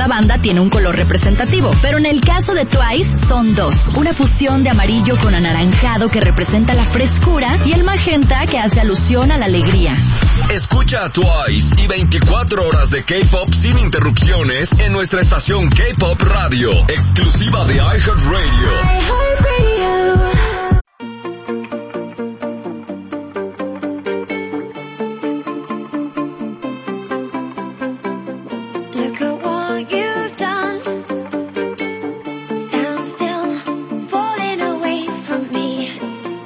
cada banda tiene un color representativo, pero en el caso de Twice son dos. Una fusión de amarillo con anaranjado que representa la frescura y el magenta que hace alusión a la alegría. Escucha a Twice y 24 horas de K-Pop sin interrupciones en nuestra estación K-Pop Radio, exclusiva de iHeartRadio.